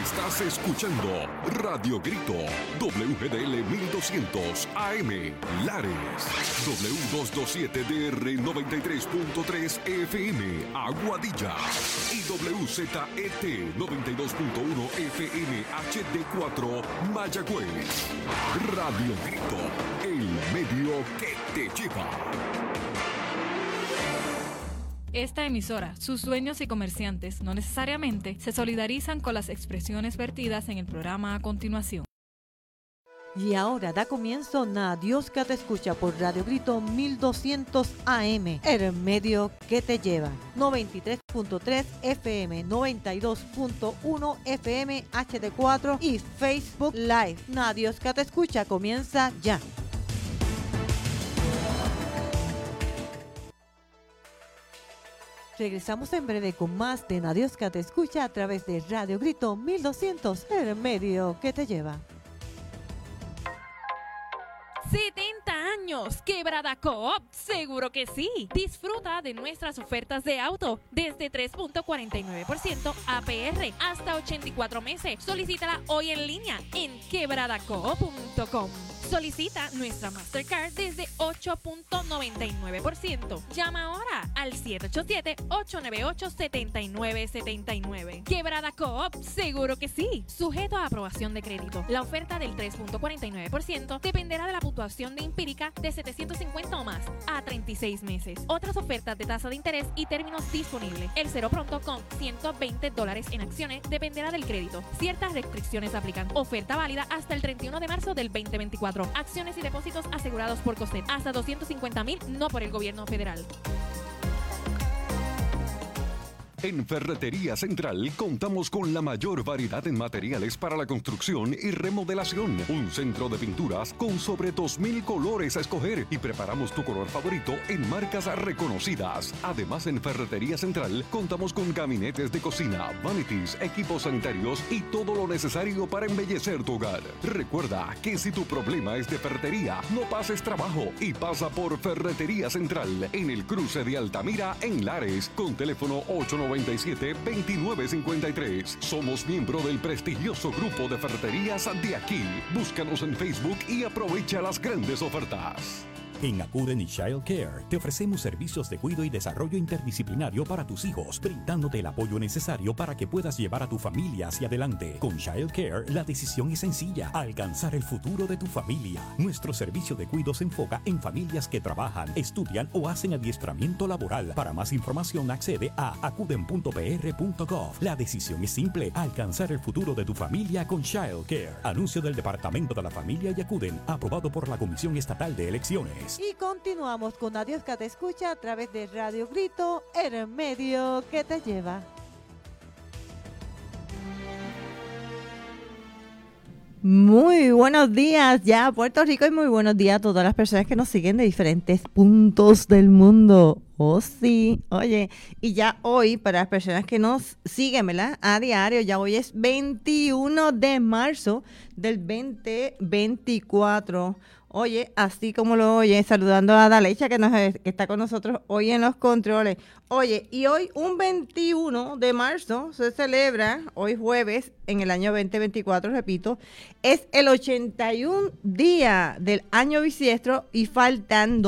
Estás escuchando Radio Grito, WGDL 1200 AM, Lares, W227DR 93.3 FM, Aguadilla, y WZET 92.1 FM HD4, Mayagüez. Radio Grito, el medio que te lleva. Esta emisora, sus dueños y comerciantes no necesariamente se solidarizan con las expresiones vertidas en el programa a continuación. Y ahora da comienzo Dios que te escucha por Radio Grito 1200 AM, el medio que te lleva. 93.3 FM, 92.1 FM HD4 y Facebook Live. Dios que te escucha comienza ya. Regresamos en breve con más de Dios que te escucha a través de Radio Grito 1200, el medio que te lleva. 70 años, Quebrada Coop, seguro que sí. Disfruta de nuestras ofertas de auto desde 3.49% APR hasta 84 meses. Solicítala hoy en línea en quebradacoop.com. Solicita nuestra Mastercard desde 8.99%. Llama ahora al 787-898-7979. Quebrada Coop, seguro que sí. Sujeto a aprobación de crédito. La oferta del 3.49% dependerá de la puntuación de empírica de 750 o más a 36 meses. Otras ofertas de tasa de interés y términos disponibles. El cero pronto con $120 en acciones dependerá del crédito. Ciertas restricciones aplican. Oferta válida hasta el 31 de marzo del 2024. Acciones y depósitos asegurados por COSEP. Hasta $250,000, no por el gobierno federal. En Ferretería Central contamos con la mayor variedad en materiales para la construcción y remodelación. Un centro de pinturas con sobre 2,000 colores a escoger y preparamos tu color favorito en marcas reconocidas. Además, en Ferretería Central contamos con gabinetes de cocina, vanities, equipos sanitarios y todo lo necesario para embellecer tu hogar. Recuerda que si tu problema es de ferretería, no pases trabajo y pasa por Ferretería Central en el cruce de Altamira en Lares con teléfono 897-2953. Somos miembro del prestigioso grupo de ferreterías de aquí. Búscanos en Facebook y aprovecha las grandes ofertas. En Acuden y Child Care te ofrecemos servicios de cuidado y desarrollo interdisciplinario para tus hijos, brindándote el apoyo necesario para que puedas llevar a tu familia hacia adelante. Con Child Care, la decisión es sencilla: alcanzar el futuro de tu familia. Nuestro servicio de cuidado se enfoca en familias que trabajan, estudian o hacen adiestramiento laboral. Para más información, accede a acuden.pr.gov. La decisión es simple: alcanzar el futuro de tu familia con Child Care. Anuncio del Departamento de la Familia y Acuden, aprobado por la Comisión Estatal de Elecciones. Y continuamos con Dios que te escucha a través de Radio Grito, el medio que te lleva. Muy buenos días ya a Puerto Rico y muy buenos días a todas las personas que nos siguen de diferentes puntos del mundo. Oh, sí. Oye, y ya hoy, para las personas que nos siguen, ¿verdad? A diario, ya hoy es 21 de marzo del 2024. Oye, así como lo oye, saludando a Dalecha que está con nosotros hoy en los controles. Oye, y hoy un 21 de marzo se celebra, hoy jueves, en el año 2024, repito, es el 81 día del año bisiestro y faltan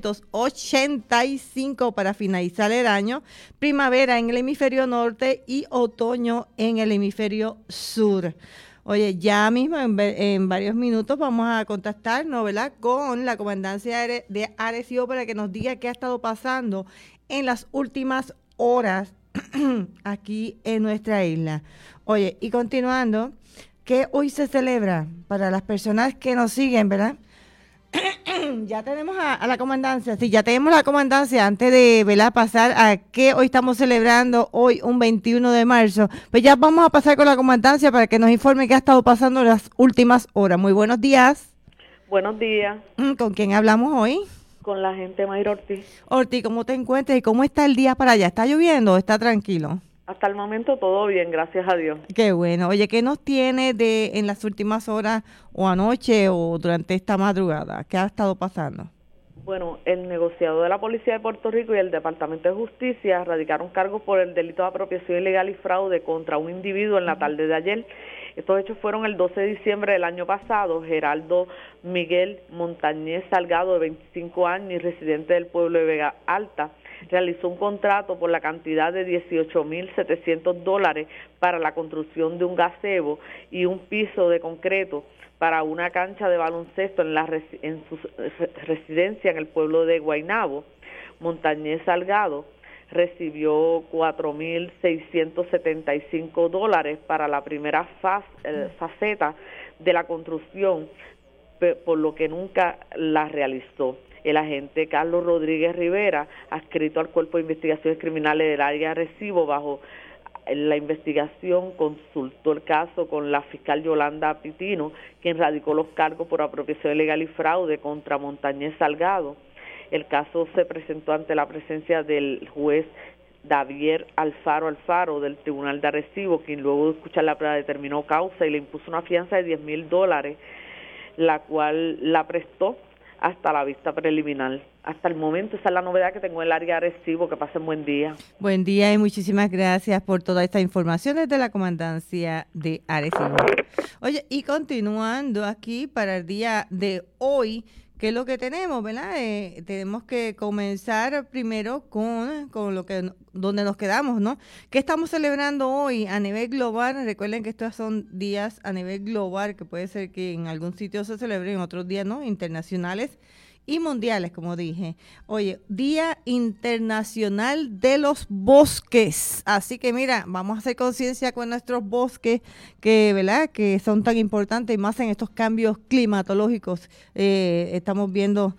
285 para finalizar el año. Primavera en el hemisferio norte y otoño en el hemisferio sur. Oye, ya mismo en varios minutos vamos a contactarnos, ¿verdad?, con la comandancia de Arecibo para que nos diga qué ha estado pasando en las últimas horas aquí en nuestra isla. Oye, y continuando, ¿qué hoy se celebra para las personas que nos siguen, verdad? Ya tenemos a la comandancia, sí, ya tenemos la comandancia antes de, ¿verdad?, pasar a qué hoy estamos celebrando, hoy un 21 de marzo. Pues ya vamos a pasar con la comandancia para que nos informe qué ha estado pasando en las últimas horas. Muy buenos días. Buenos días. ¿Con quién hablamos hoy? Con la agente Mayra Ortiz. Ortiz, ¿cómo te encuentras y cómo está el día para allá? ¿Está lloviendo o está tranquilo? Hasta el momento todo bien, gracias a Dios. Qué bueno. Oye, ¿qué nos tiene en las últimas horas o anoche o durante esta madrugada? ¿Qué ha estado pasando? Bueno, el negociador de la Policía de Puerto Rico y el Departamento de Justicia radicaron cargos por el delito de apropiación ilegal y fraude contra un individuo en la tarde de ayer. Estos hechos fueron el 12 de diciembre del año pasado. Geraldo Miguel Montañez Salgado, de 25 años y residente del pueblo de Vega Alta, realizó un contrato por la cantidad de $18,700 para la construcción de un gazebo y un piso de concreto para una cancha de baloncesto en su residencia en el pueblo de Guaynabo. Montañez Salgado recibió $4,675 para la primera faceta de la construcción, por lo que nunca la realizó. El agente Carlos Rodríguez Rivera, adscrito al Cuerpo de Investigaciones Criminales del área de Arecibo, bajo la investigación consultó el caso con la fiscal Yolanda Pitino, quien radicó los cargos por apropiación ilegal y fraude contra Montañez Salgado. El caso se presentó ante la presencia del juez Davier Alfaro del Tribunal de Arecibo, quien luego de escuchar la prueba determinó causa y le impuso una fianza de $10,000, la cual la prestó hasta la vista preliminar. Hasta el momento esa es la novedad que tengo en el área de Arecibo. Que pasen buen día. Buen día y muchísimas gracias por toda esta información desde la Comandancia de Arecibo. Oye, y continuando aquí para el día de hoy, ¿qué es lo que tenemos, verdad? Tenemos que comenzar primero con lo que donde nos quedamos, ¿no? ¿Qué estamos celebrando hoy a nivel global? Recuerden que estos son días a nivel global, que puede ser que en algún sitio se celebren, en otros días no, internacionales y mundiales, como dije. Oye, Día Internacional de los Bosques. Así que mira, vamos a hacer conciencia con nuestros bosques, que, ¿verdad?, que son tan importantes, y más en estos cambios climatológicos. Estamos viendo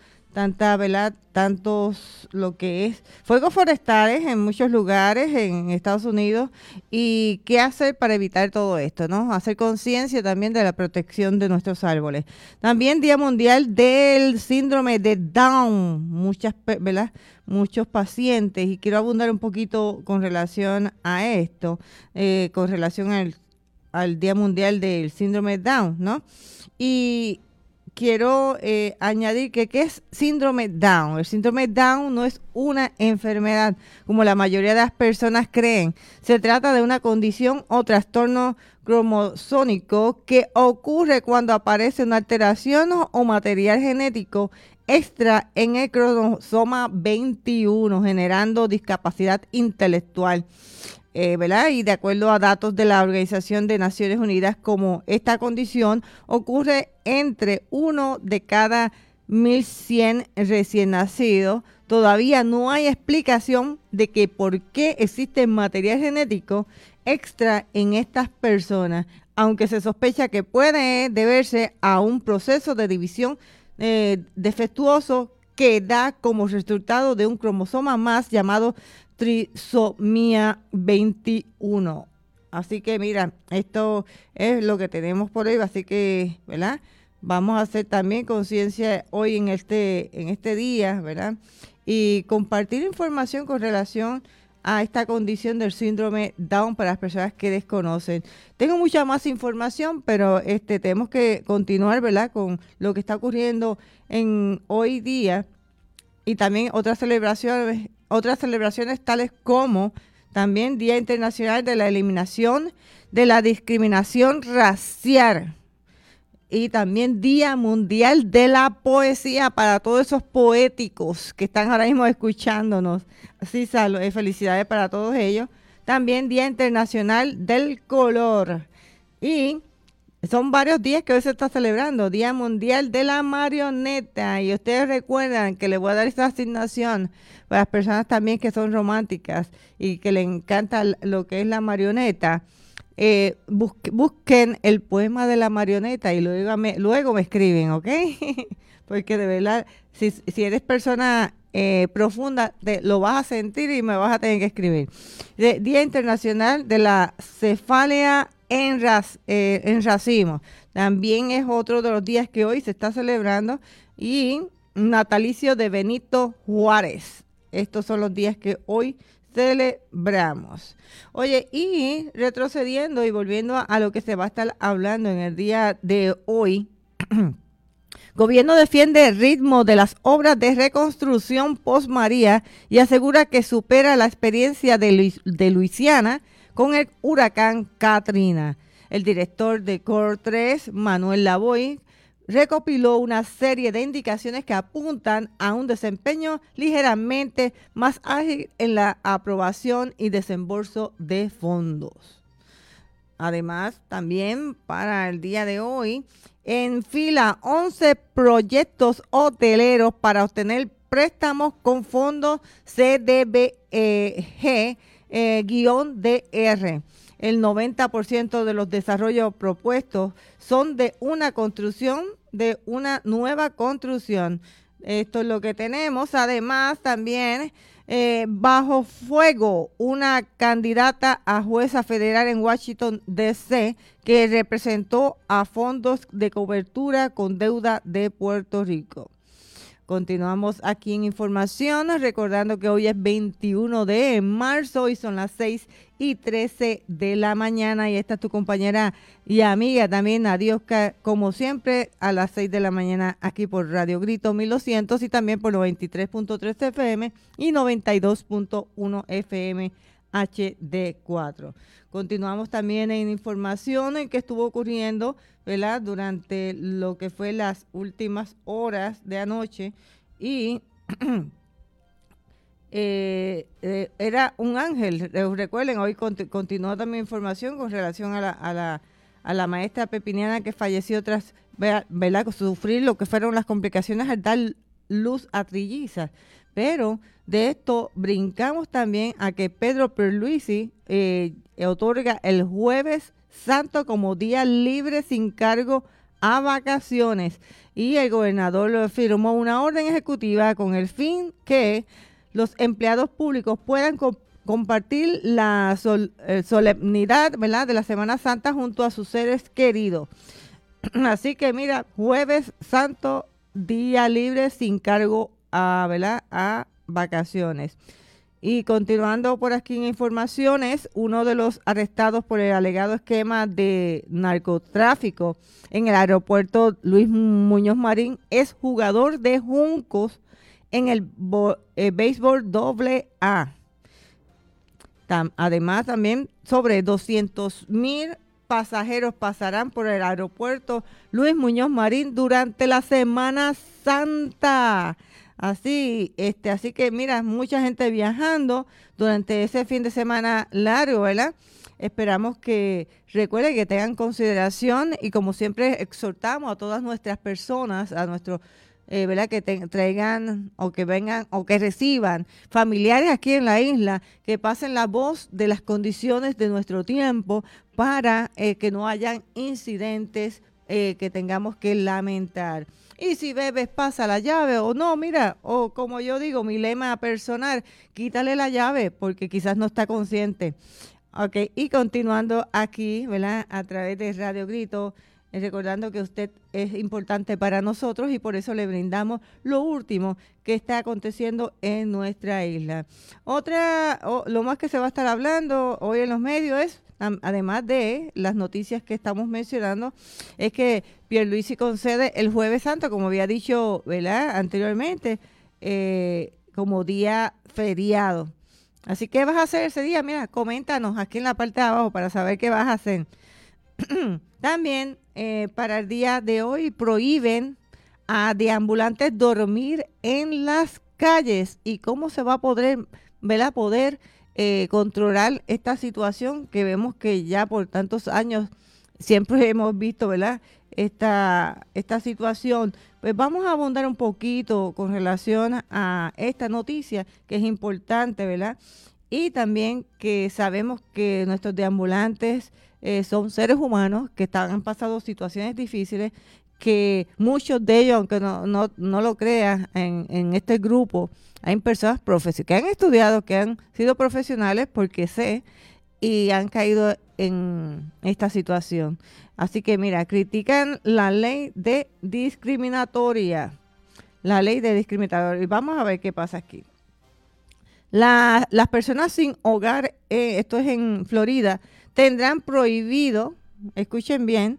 tantos lo que es fuegos forestales en muchos lugares en Estados Unidos, y qué hacer para evitar todo esto, ¿no? Hacer conciencia también de la protección de nuestros árboles. También Día Mundial del Síndrome de Down, muchos pacientes, y quiero abundar un poquito con relación a esto, con relación al Día Mundial del Síndrome de Down, ¿no? Y quiero añadir que ¿qué es síndrome Down? El síndrome Down no es una enfermedad, como la mayoría de las personas creen. Se trata de una condición o trastorno cromosómico que ocurre cuando aparece una alteración o material genético extra en el cromosoma 21, generando discapacidad intelectual. ¿Verdad? Y de acuerdo a datos de la Organización de Naciones Unidas, como esta condición ocurre entre 1 de cada 1,100 recién nacidos, todavía no hay explicación de que por qué existe material genético extra en estas personas, aunque se sospecha que puede deberse a un proceso de división defectuoso que da como resultado de un cromosoma más llamado trisomía 21. Así que mira, esto es lo que tenemos por hoy, así que, ¿verdad? Vamos a hacer también conciencia hoy en este día, ¿verdad? Y compartir información con relación a esta condición del síndrome Down para las personas que desconocen. Tengo mucha más información, pero tenemos que continuar, ¿verdad?, con lo que está ocurriendo en hoy día, y también otras celebraciones tales como también Día Internacional de la Eliminación de la Discriminación Racial, y también Día Mundial de la Poesía para todos esos poéticos que están ahora mismo escuchándonos. Así, felicidades para todos ellos. También Día Internacional del Color. Y son varios días que hoy se está celebrando. Día Mundial de la Marioneta. Y ustedes recuerdan que les voy a dar esta asignación para las personas también que son románticas y que les encanta lo que es la marioneta. Busquen el poema de la marioneta y luego me escriben, ¿ok? Porque de verdad, si eres persona profunda, lo vas a sentir y me vas a tener que escribir. Día Internacional de la Cefalia en Racimo. También es otro de los días que hoy se está celebrando. Y natalicio de Benito Juárez. Estos son los días que hoy celebramos. Oye, y retrocediendo y volviendo a lo que se va a estar hablando en el día de hoy, Gobierno defiende el ritmo de las obras de reconstrucción post-María y asegura que supera la experiencia de Luisiana con el huracán Katrina. El director de Core 3, Manuel Lavoy, recopiló una serie de indicaciones que apuntan a un desempeño ligeramente más ágil en la aprobación y desembolso de fondos. Además, también para el día de hoy, en fila 11 proyectos hoteleros para obtener préstamos con fondos CDBG-DR. El 90% de los desarrollos propuestos son de una construcción, de una nueva construcción. Esto es lo que tenemos. Además, también bajo fuego una candidata a jueza federal en Washington, D.C., que representó a fondos de cobertura con deuda de Puerto Rico. Continuamos aquí en información, recordando que hoy es 21 de marzo y son las 6:13 de la mañana. Y esta es tu compañera y amiga también, Nadioska, como siempre, a las 6 de la mañana aquí por Radio Grito 1200 y también por 93.3 FM y 92.1 FM HD4. Continuamos también en información en que estuvo ocurriendo, ¿verdad?, durante lo que fue las últimas horas de anoche y era un ángel. Recuerden, hoy continuó también información con relación a la maestra pepiniana que falleció tras, ¿verdad?, sufrir lo que fueron las complicaciones al dar luz a trillizas. Pero de esto brincamos también a que Pedro Pierluisi otorga el Jueves Santo como día libre sin cargo a vacaciones, y el gobernador firmó una orden ejecutiva con el fin que los empleados públicos puedan compartir la solemnidad, ¿verdad?, de la Semana Santa junto a sus seres queridos. Así que mira, Jueves Santo, día libre sin cargo a vacaciones. Y continuando por aquí en informaciones, uno de los arrestados por el alegado esquema de narcotráfico en el aeropuerto Luis Muñoz Marín es jugador de Juncos en el béisbol AA. Además, también sobre 200,000 pasajeros pasarán por el aeropuerto Luis Muñoz Marín durante la Semana Santa. Así que mira, mucha gente viajando durante ese fin de semana largo, ¿verdad? Esperamos que recuerden que tengan consideración y como siempre exhortamos a todas nuestras personas, a nuestros, ¿verdad?, que traigan o que vengan o que reciban familiares aquí en la isla, que pasen la voz de las condiciones de nuestro tiempo para que no hayan incidentes que tengamos que lamentar. Y si bebes, pasa la llave o no, mira, o como yo digo, mi lema personal, quítale la llave porque quizás no está consciente. Ok, y continuando aquí, ¿verdad?, a través de Radio Grito, recordando que usted es importante para nosotros y por eso le brindamos lo último que está aconteciendo en nuestra isla. Lo más que se va a estar hablando hoy en los medios es, además de las noticias que estamos mencionando, es que Pierluisi concede el Jueves Santo, como había dicho, ¿verdad?, anteriormente, como día feriado. Así que, ¿qué vas a hacer ese día? Mira, coméntanos aquí en la parte de abajo para saber qué vas a hacer. También para el día de hoy prohíben a deambulantes dormir en las calles. ¿Y cómo se va a poder controlar esta situación que vemos que ya por tantos años siempre hemos visto, ¿verdad?, esta situación? Pues vamos a abundar un poquito con relación a esta noticia que es importante, ¿verdad? Y también que sabemos que nuestros deambulantes son seres humanos que han pasado situaciones difíciles, que muchos de ellos, aunque no lo creas, en este grupo hay personas que han estudiado, que han sido profesionales, porque sé, y han caído en esta situación. Así que mira, critican la ley de discriminatoria. La ley de discriminatoria. Y vamos a ver qué pasa aquí. Las personas sin hogar, esto es en Florida, tendrán prohibido, escuchen bien,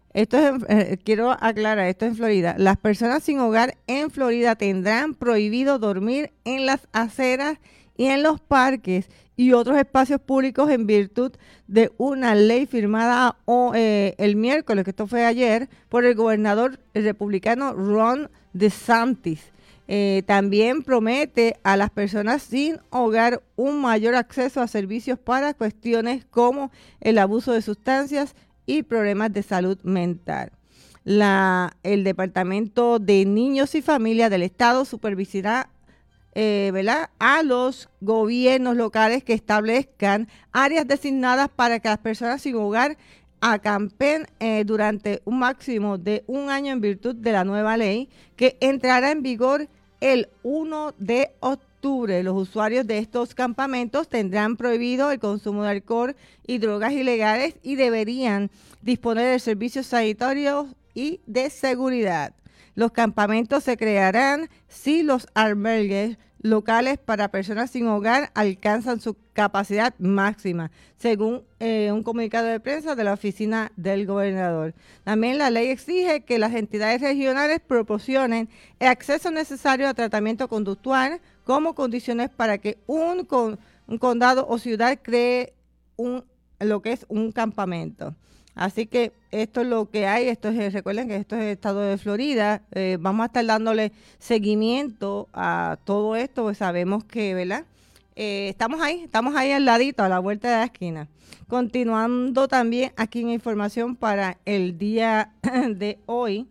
quiero aclarar, esto es en Florida. Las personas sin hogar en Florida tendrán prohibido dormir en las aceras y en los parques y otros espacios públicos en virtud de una ley firmada el miércoles, que esto fue ayer, por el gobernador republicano Ron DeSantis. También promete a las personas sin hogar un mayor acceso a servicios para cuestiones como el abuso de sustancias y problemas de salud mental. El Departamento de Niños y Familias del Estado supervisará a los gobiernos locales que establezcan áreas designadas para que las personas sin hogar acampen durante un máximo de un año en virtud de la nueva ley que entrará en vigor el 1 de octubre. Los usuarios de estos campamentos tendrán prohibido el consumo de alcohol y drogas ilegales y deberían disponer de servicios sanitarios y de seguridad. Los campamentos se crearán si los albergues locales para personas sin hogar alcanzan su capacidad máxima, según un comunicado de prensa de la oficina del gobernador. También la ley exige que las entidades regionales proporcionen el acceso necesario a tratamiento conductual como condiciones para que un condado o ciudad cree lo que es un campamento. Así que esto es lo que hay. Recuerden que esto es el estado de Florida. Vamos a estar dándole seguimiento a todo esto, pues sabemos que, ¿verdad? Estamos ahí al ladito, a la vuelta de la esquina. Continuando también aquí en información para el día de hoy.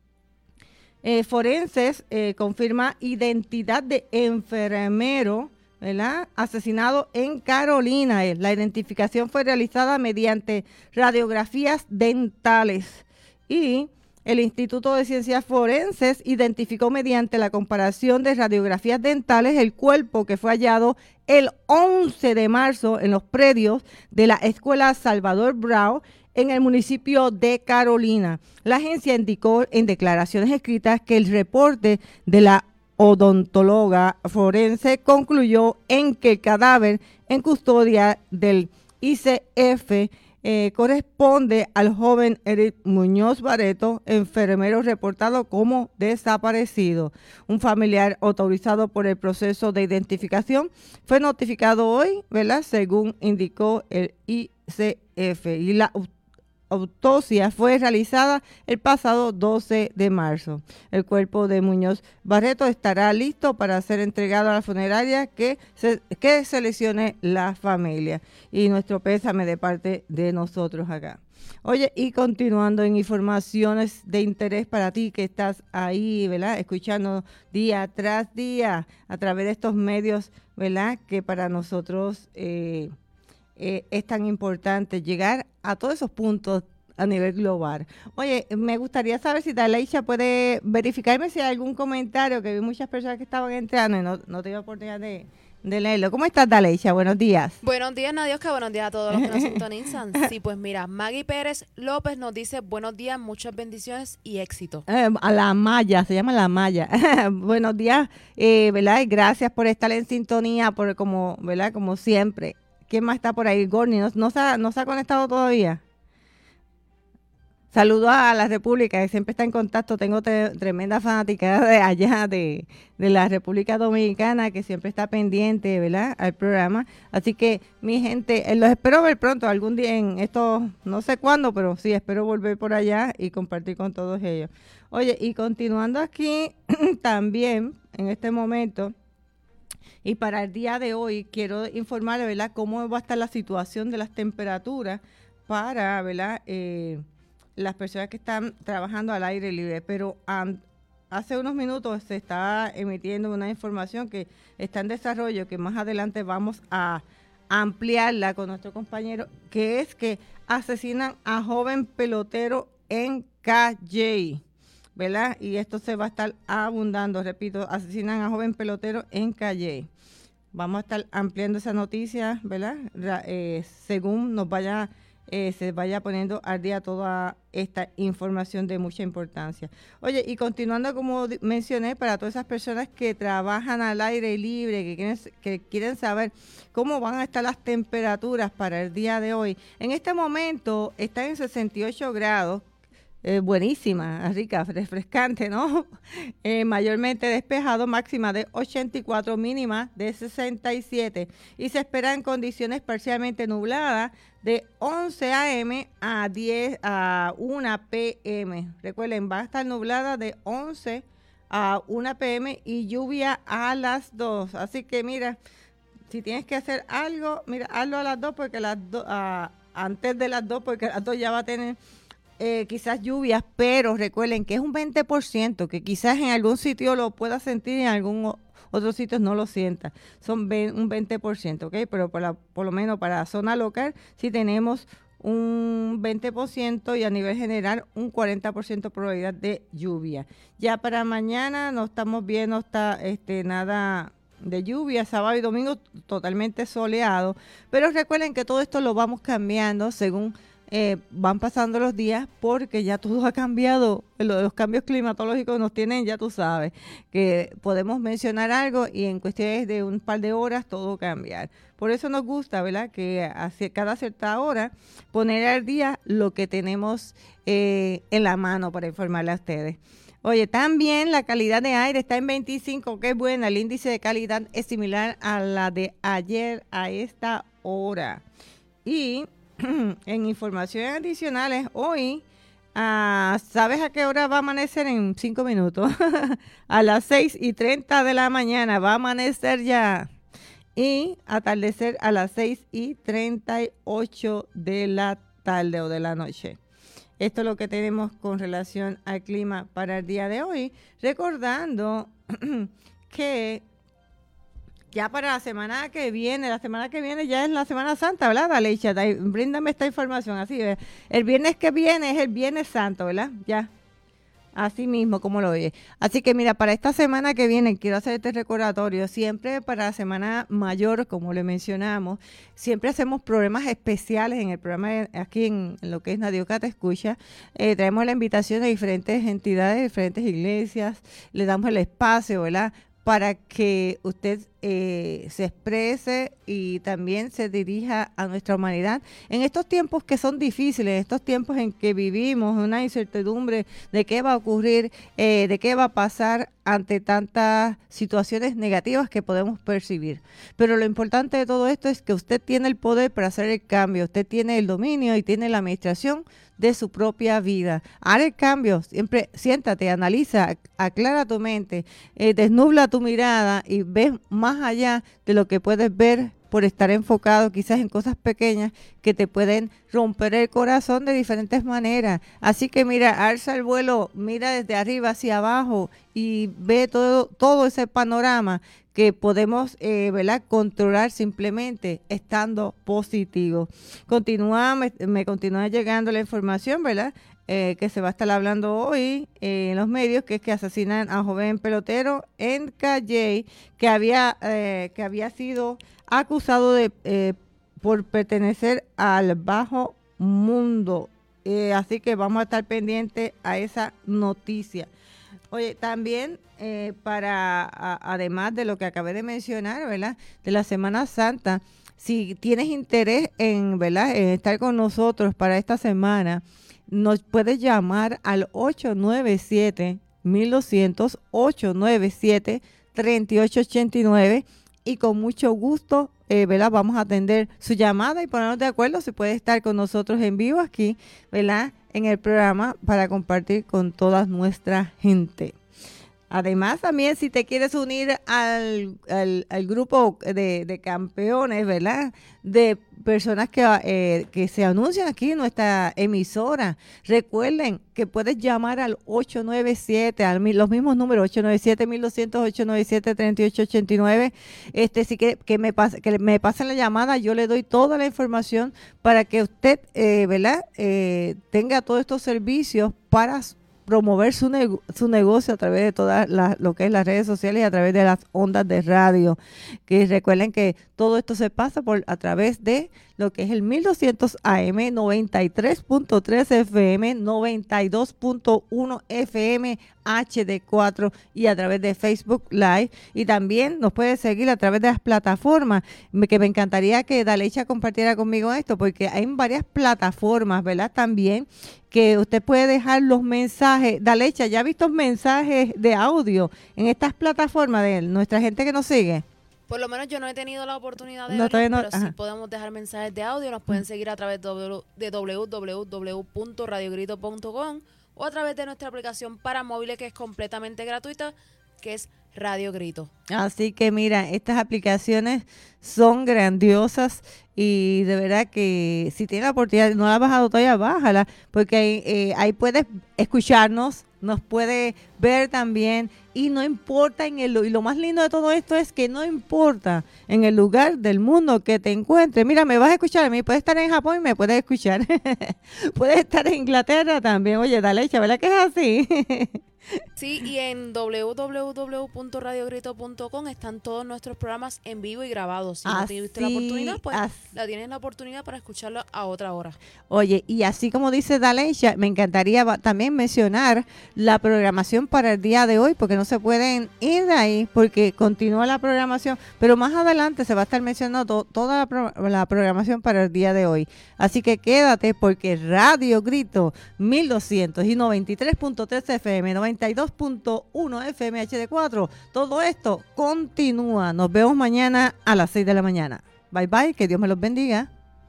Forenses confirma identidad de enfermero, ¿verdad?, asesinado en Carolina. La identificación fue realizada mediante radiografías dentales y el Instituto de Ciencias Forenses identificó mediante la comparación de radiografías dentales el cuerpo que fue hallado el 11 de marzo en los predios de la Escuela Salvador Brown en el municipio de Carolina. La agencia indicó en declaraciones escritas que el reporte de la odontóloga forense concluyó en que el cadáver en custodia del ICF corresponde al joven Eric Muñoz Barreto, enfermero reportado como desaparecido. Un familiar autorizado por el proceso de identificación fue notificado hoy, ¿verdad?, según indicó el ICF, y la autopsia fue realizada el pasado 12 de marzo. El cuerpo de Muñoz Barreto estará listo para ser entregado a la funeraria que seleccione la familia. Y nuestro pésame de parte de nosotros acá. Oye, y continuando en informaciones de interés para ti que estás ahí, ¿verdad?, escuchando día tras día a través de estos medios, ¿verdad?, que para nosotros es tan importante llegar a todos esos puntos a nivel global. Oye, me gustaría saber si Daleisha puede verificarme si hay algún comentario, que vi muchas personas que estaban entrando y no tuve oportunidad de leerlo. ¿Cómo estás, Daleisha? Buenos días. Buenos días, Nadiosca. Buenos días a todos los que nos sintonizan. Sí, pues mira, Maggie Pérez López nos dice buenos días, muchas bendiciones y éxito. A la Maya, se llama la Maya. Buenos días, ¿verdad? Y gracias por estar en sintonía, ¿verdad?, como siempre. ¿Quién más está por ahí? Gorni, ¿no se ha conectado todavía? Saludos a la República, que siempre está en contacto. Tengo tremenda fanática de allá, de la República Dominicana, que siempre está pendiente, ¿verdad?, al programa. Así que, mi gente, los espero ver pronto, algún día en esto, no sé cuándo, pero sí, espero volver por allá y compartir con todos ellos. Oye, y continuando aquí, también, en este momento, y para el día de hoy, quiero informarles, ¿verdad?, cómo va a estar la situación de las temperaturas para, ¿verdad?, las personas que están trabajando al aire libre. Pero hace unos minutos se está emitiendo una información que está en desarrollo, que más adelante vamos a ampliarla con nuestro compañero, que es que asesinan a joven pelotero en Calley, ¿verdad? Y esto se va a estar abundando, repito, asesinan a joven pelotero en Calley. Vamos a estar ampliando esa noticia, ¿verdad?, según se vaya poniendo al día toda esta información de mucha importancia. Oye, y continuando, como mencioné, para todas esas personas que trabajan al aire libre, que quieren saber cómo van a estar las temperaturas para el día de hoy. En este momento están en 68 grados, buenísima, rica, refrescante, ¿no? Mayormente despejado, máxima de 84, mínima de 67. Y se esperan condiciones parcialmente nubladas de 11 a.m. a 1 p.m. Recuerden, va a estar nublada de 11 a 1 p.m. y lluvia a las 2. Así que mira, si tienes que hacer algo, mira, hazlo a las 2 porque antes de las 2, porque las 2 ya va a tener quizás lluvias, pero recuerden que es un 20%, que quizás en algún sitio lo pueda sentir y en algún otros sitios no lo sienta. Son un 20%, ¿ok? Pero por lo menos para la zona local sí tenemos un 20% y a nivel general un 40% probabilidad de lluvia. Ya para mañana no estamos viendo nada de lluvia, sábado y domingo totalmente soleado, pero recuerden que todo esto lo vamos cambiando según van pasando los días, porque ya todo ha cambiado. Los cambios climatológicos nos tienen, ya tú sabes, que podemos mencionar algo y en cuestiones de un par de horas todo cambiar. Por eso nos gusta, ¿verdad?, que cada cierta hora poner al día lo que tenemos en la mano para informarle a ustedes. Oye, también la calidad de aire está en 25, que es buena. El índice de calidad es similar a la de ayer a esta hora. Y en informaciones adicionales, hoy, ¿sabes a qué hora va a amanecer? En 5 minutos. A las 6:30 de la mañana va a amanecer ya. Y atardecer a las 6:38 de la tarde o de la noche. Esto es lo que tenemos con relación al clima para el día de hoy. Recordando que ya para la semana que viene ya es la Semana Santa, ¿verdad, Aleisha? Bríndame esta información, así, ¿verdad? El viernes que viene es el Viernes Santo, ¿verdad? Ya, así mismo como lo oye. Así que mira, para esta semana que viene quiero hacer este recordatorio. Siempre para la Semana Mayor, como le mencionamos, siempre hacemos programas especiales en el programa aquí en lo que es Nadioca Te Escucha. Traemos la invitación de diferentes entidades, diferentes iglesias, le damos el espacio, ¿verdad?, para que usted se exprese y también se dirija a nuestra humanidad. En estos tiempos que son difíciles, estos tiempos en que vivimos una incertidumbre de qué va a ocurrir, de qué va a pasar ante tantas situaciones negativas que podemos percibir. Pero lo importante de todo esto es que usted tiene el poder para hacer el cambio, usted tiene el dominio y tiene la administración de su propia vida. Haz el cambio, siempre siéntate, analiza, aclara tu mente, desnubla tu mirada y ves más allá de lo que puedes ver por estar enfocado quizás en cosas pequeñas que te pueden romper el corazón de diferentes maneras. Así que mira, alza el vuelo, mira desde arriba hacia abajo y ve todo ese panorama que podemos ¿verdad?, controlar simplemente estando positivo. Me continúa llegando la información, ¿verdad?, que se va a estar hablando hoy en los medios, que es que asesinan a un joven pelotero en Calley que había sido acusado por pertenecer al bajo mundo. Así que vamos a estar pendientes a esa noticia. Oye, también además de lo que acabé de mencionar, ¿verdad?, de la Semana Santa, si tienes interés en, ¿verdad?, en estar con nosotros para esta semana, nos puedes llamar al 897-1200, 897-3889 y con mucho gusto, ¿verdad?, vamos a atender su llamada y ponernos de acuerdo si puede estar con nosotros en vivo aquí, ¿verdad?, en el programa para compartir con toda nuestra gente. Además, también si te quieres unir al grupo de campeones, ¿verdad?, de personas que se anuncian aquí en nuestra emisora, recuerden que puedes llamar al 897, los mismos números, 897-1200, 897-3889. Si que me pasen la llamada, yo le doy toda la información para que usted, ¿verdad?, tenga todos estos servicios para promover su negocio a través de todas lo que es las redes sociales y a través de las ondas de radio. Que recuerden que todo esto se pasa a través de lo que es el 1200 AM, 93.3 FM, 92.1 FM HD4 y a través de Facebook Live. Y también nos puede seguir a través de las plataformas, que me encantaría que Dalecha compartiera conmigo esto, porque hay varias plataformas, ¿verdad? También que usted puede dejar los mensajes. Dalecha, ¿ya ha visto mensajes de audio en estas plataformas de nuestra gente que nos sigue? Por lo menos yo no he tenido la oportunidad de No, verlo, todavía no, pero sí ajá. podemos dejar mensajes de audio. Nos pueden seguir a través de www.radiogrito.com o a través de nuestra aplicación para móviles, que es completamente gratuita, que es Radio Grito. Así que mira, estas aplicaciones son grandiosas y de verdad que si tienes la oportunidad, no la has bajado todavía, bájala, porque ahí puedes escucharnos, nos puede ver también y no importa y lo más lindo de todo esto es que no importa en el lugar del mundo que te encuentres. Mira, me vas a escuchar a mí, puedes estar en Japón y me puedes escuchar. Puedes estar en Inglaterra también. Oye, Dalecha, ¿verdad que es así? Sí, y en www.radiogrito.com están todos nuestros programas en vivo y grabados. Si no tuviste la oportunidad, pues la tienes la oportunidad para escucharlo a otra hora. Oye, y así como dice Dalecha, me encantaría también mencionar la programación para el día de hoy, porque no se pueden ir de ahí, porque continúa la programación, pero más adelante se va a estar mencionando toda la programación para el día de hoy. Así que quédate, porque Radio Grito 1200 y 93.3 FM, 92.1 FM HD4, todo esto continúa. Nos vemos mañana a las 6 de la mañana. Bye bye, que Dios me los bendiga.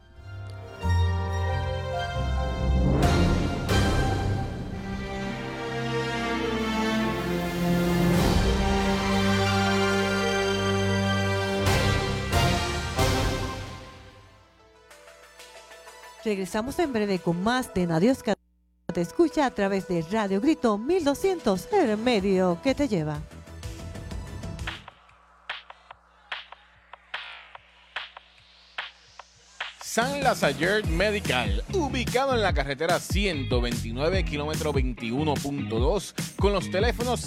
Regresamos en breve con más de Nadios que te escucha a través de Radio Grito 1200, el medio que te lleva. San Lazayer Medical, ubicado en la carretera 129, kilómetro 21.2, con los teléfonos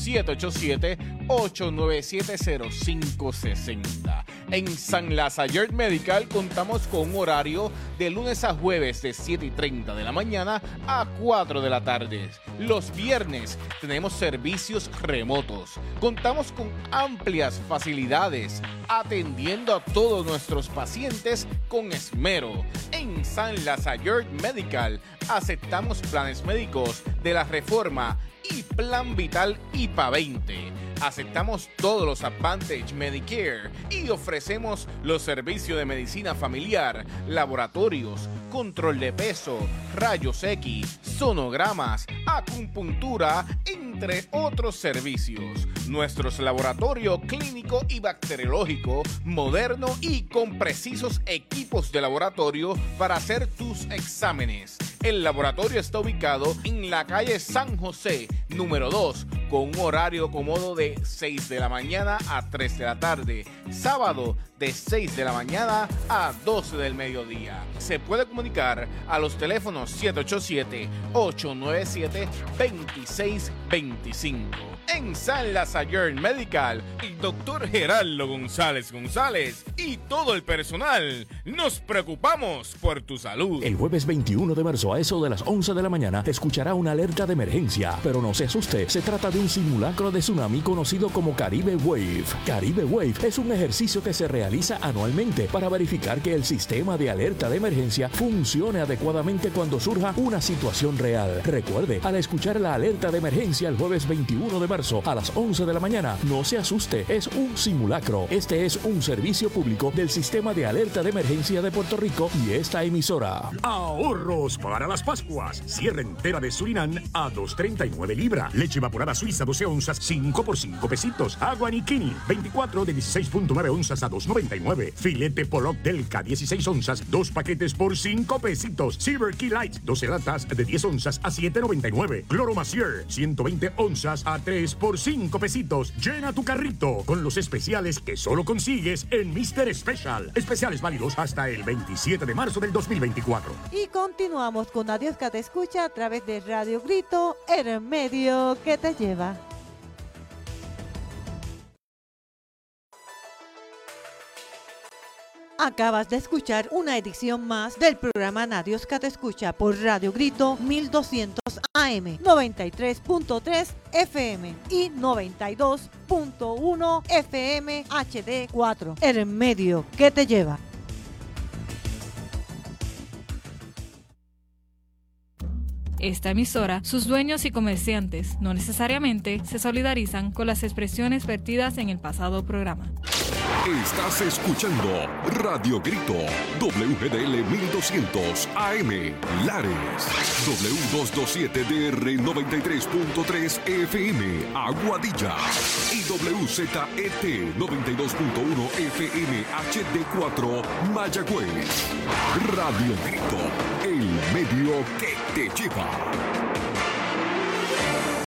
787-897-0560. En San Lazayer Medical contamos con un horario de lunes a jueves de 7:30 de la mañana a 4 de la tarde. Los viernes tenemos servicios remotos. Contamos con amplias facilidades, atendiendo a todos nuestros pacientes con esmero. En San Lazayer Medical aceptamos planes médicos de la Reforma y Plan Vital IPA 20. Aceptamos todos los Advantage Medicare y ofrecemos los servicios de medicina familiar, laboratorios, control de peso, rayos X, sonogramas, acupuntura, entre otros servicios. Nuestros laboratorios clínico y bacteriológico moderno y con precisos equipos de laboratorio para hacer tus exámenes. El laboratorio está ubicado en la calle San José, número 2, con un horario cómodo de 6 de la mañana a 3 de la tarde. Sábado de 6 de la mañana a 12 del mediodía. Se puede comunicar a los teléfonos 787-897-2625. En San Lazayer Medical, el doctor Gerardo González y todo el personal nos preocupamos por tu salud. El jueves 21 de marzo a eso de las 11 de la mañana te escuchará una alerta de emergencia, pero no se asuste, se trata de un simulacro de tsunami conocido como Caribe Wave. Caribe Wave es un ejercicio que se realiza anualmente para verificar que el sistema de alerta de emergencia funcione adecuadamente cuando surja una situación real. Recuerde, al escuchar la alerta de emergencia el jueves 21 de marzo a las 11 de la mañana, no se asuste, es un simulacro. Este es un servicio público del Sistema de Alerta de Emergencia de Puerto Rico y esta emisora. Ahorros para las Pascuas. Sierra entera de Surinam a $2.39 libra. Leche evaporada suiza 12 onzas, 5 por 5 pesitos. Agua Nikini, 24 de 16.9 onzas a $2.99. Filete Pollock Delca, 16 onzas, 2 paquetes por 5 pesitos. Silver Key Light, 12 latas de 10 onzas a $7.99. Cloro Macier, 120 onzas a 3 por 5 pesitos. Llena tu carrito con los especiales que solo consigues en Mr. Special. Especiales válidos hasta el 27 de marzo del 2024. Y continuamos con Adiós que te escucha a través de Radio Grito, el medio que te lleva. Acabas de escuchar una edición más del programa Nadios que te escucha por Radio Grito 1200 AM, 93.3 FM y 92.1 FM HD4. El medio que te lleva. Esta emisora, sus dueños y comerciantes no necesariamente se solidarizan con las expresiones vertidas en el pasado programa. Estás escuchando Radio Grito, WGDL 1200 AM, Lares, W227DR 93.3 FM, Aguadilla, y WZET 92.1 FM HD4, Mayagüez. Radio Grito, el medio que te lleva.